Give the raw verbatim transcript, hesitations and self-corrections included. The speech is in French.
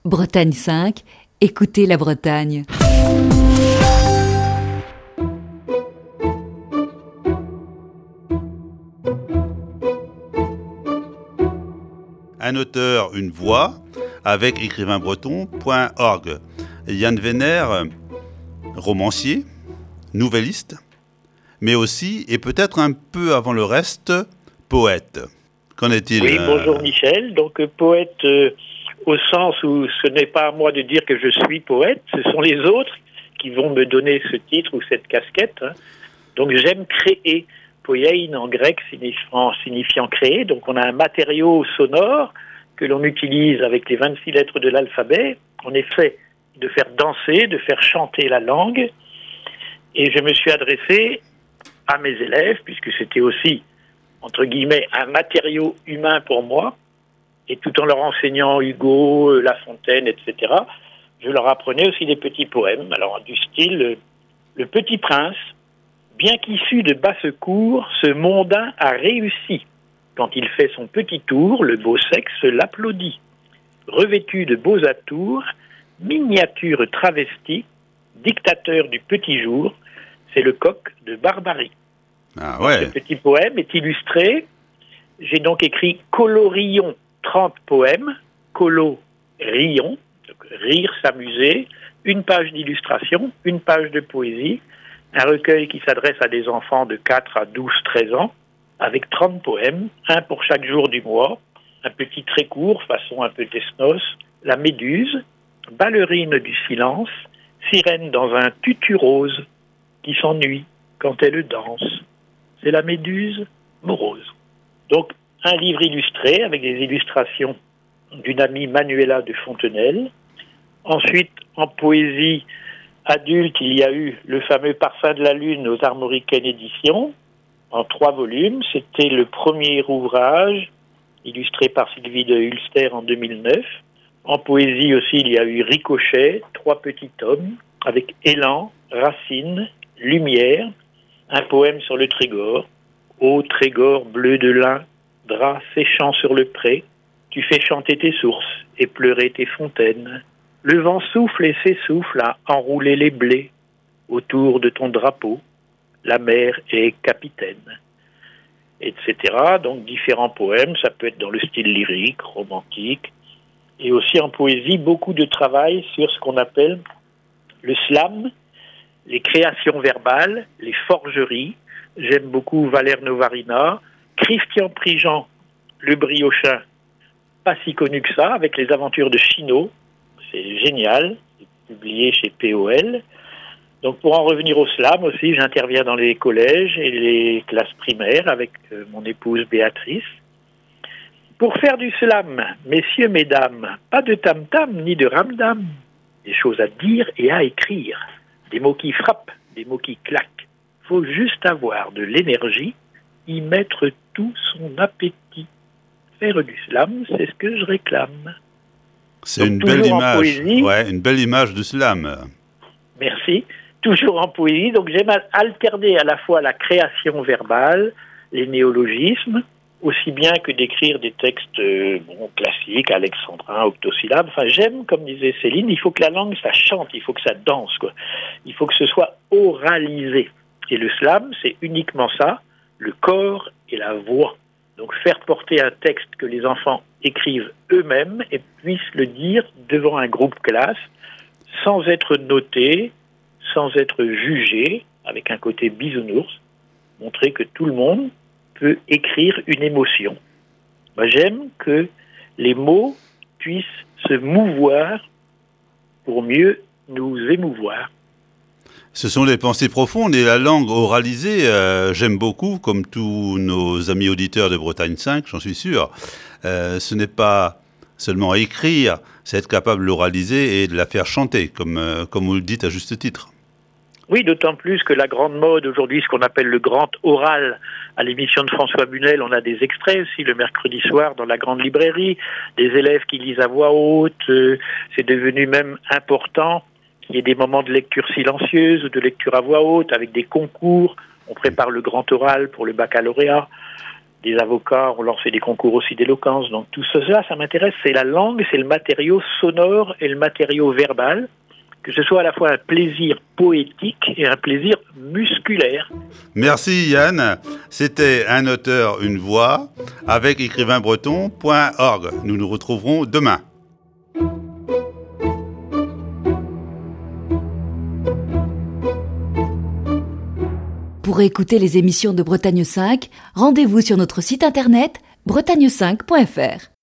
Bretagne cinq, écoutez la Bretagne. Un auteur, une voix, avec écrivain breton point org. Yann Wenner, romancier, nouvelliste, mais aussi, et peut-être un peu avant le reste, poète. Qu'en est-il? Oui, bonjour Michel. Donc euh, poète euh, au sens où ce n'est pas à moi de dire que je suis poète, ce sont les autres qui vont me donner ce titre ou cette casquette. Hein. Donc j'aime créer. Poiein en grec signifiant, signifiant créer. Donc on a un matériau sonore que l'on utilise avec les vingt-six lettres de l'alphabet, en effet, de faire danser, de faire chanter la langue. Et je me suis adressé à mes élèves, puisque c'était aussi, entre guillemets, un matériau humain pour moi, et tout en leur enseignant Hugo, La Fontaine, et cetera, je leur apprenais aussi des petits poèmes, alors du style « Le Petit Prince ». Bien qu'issu de basse-cour, ce mondain a réussi. Quand il fait son petit tour, le beau sexe l'applaudit. Revêtu de beaux atours, miniature travestie, dictateur du petit jour, c'est le coq de Barbarie. Ah ouais. Ce petit poème est illustré. J'ai donc écrit Colorion, trente poèmes, Colorion, donc rire, s'amuser, une page d'illustration, une page de poésie, un recueil qui s'adresse à des enfants de quatre à douze treize ans, avec trente poèmes, un pour chaque jour du mois, un petit très court, façon un peu Desnos, La Méduse, ballerine du silence, sirène dans un tutu rose, qui s'ennuie quand elle danse. C'est la Méduse morose. Donc, un livre illustré avec des illustrations d'une amie Manuela de Fontenelle. Ensuite, en poésie adulte, il y a eu le fameux Parfum de la Lune aux Armoricaines Éditions, en trois volumes. C'était le premier ouvrage, illustré par Sylvie de Hulster en deux mille neuf. En poésie aussi, il y a eu Ricochet, trois petits tomes, avec Élan, Racine, Lumière, un poème sur le Trégor. Ô Trégor bleu de lin, drap séchant sur le pré, tu fais chanter tes sources et pleurer tes fontaines. Le vent souffle et s'essouffle à enrouler les blés autour de ton drapeau. La mer est capitaine, et cetera. Donc différents poèmes, ça peut être dans le style lyrique, romantique, et aussi en poésie, beaucoup de travail sur ce qu'on appelle le slam, les créations verbales, les forgeries. J'aime beaucoup Valère Novarina, Christian Prigent, le briochin, pas si connu que ça, avec les aventures de Chino. C'est génial, c'est publié chez P O L. Donc pour en revenir au slam aussi, j'interviens dans les collèges et les classes primaires avec euh, mon épouse Béatrice. Pour faire du slam, messieurs, mesdames, pas de tam-tam ni de ramdam. Des choses à dire et à écrire. Des mots qui frappent, des mots qui claquent. Faut juste avoir de l'énergie, y mettre tout son appétit. Faire du slam, c'est ce que je réclame. C'est donc, une belle image. Poésie, ouais, une belle image du slam. Merci. Toujours en poésie. Donc j'aime alterner à la fois la création verbale, les néologismes, aussi bien que d'écrire des textes euh, bon, classiques, alexandrins, octosyllabes. Enfin, j'aime, comme disait Céline, il faut que la langue, ça chante, il faut que ça danse, quoi. Il faut que ce soit oralisé. Et le slam, c'est uniquement ça, le corps et la voix. Donc faire porter un texte que les enfants écrivent eux-mêmes et puissent le dire devant un groupe classe, sans être noté, sans être jugé, avec un côté bisounours, montrer que tout le monde peut écrire une émotion. Moi, j'aime que les mots puissent se mouvoir pour mieux nous émouvoir. Ce sont des pensées profondes et la langue oralisée, euh, j'aime beaucoup, comme tous nos amis auditeurs de Bretagne cinq, j'en suis sûr. Euh, ce n'est pas seulement écrire, c'est être capable de l'oraliser et de la faire chanter, comme, euh, comme vous le dites à juste titre. Oui, d'autant plus que la grande mode aujourd'hui, ce qu'on appelle le grand oral, à l'émission de François Bunel, on a des extraits aussi le mercredi soir dans la grande librairie, des élèves qui lisent à voix haute, euh, c'est devenu même important qu'il y ait des moments de lecture silencieuse ou de lecture à voix haute avec des concours, on prépare le grand oral pour le baccalauréat. des avocats ont lancé des concours aussi d'éloquence. Donc tout cela, ça m'intéresse. C'est la langue, c'est le matériau sonore et le matériau verbal. Que ce soit à la fois un plaisir poétique et un plaisir musculaire. Merci Yann. C'était Un auteur, une voix avec écrivain breton point org. Nous nous retrouverons demain. Pour écouter les émissions de Bretagne cinq, rendez-vous sur notre site internet bretagne cinq point f r.